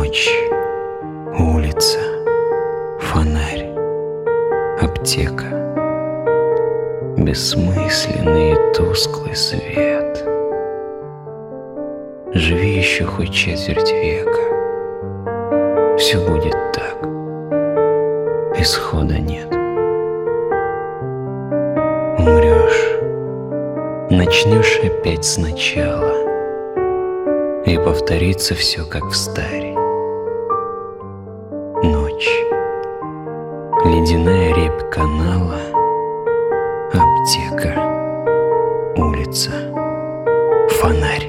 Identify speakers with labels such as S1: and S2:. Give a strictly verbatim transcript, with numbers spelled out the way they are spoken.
S1: Ночь, улица, фонарь, аптека, бессмысленный и тусклый свет. Живи еще хоть четверть века, все будет так, исхода нет. Умрешь, начнешь опять сначала, и повторится все, как встарь. Ночь, ледяная рябь канала, аптека, улица, фонарь.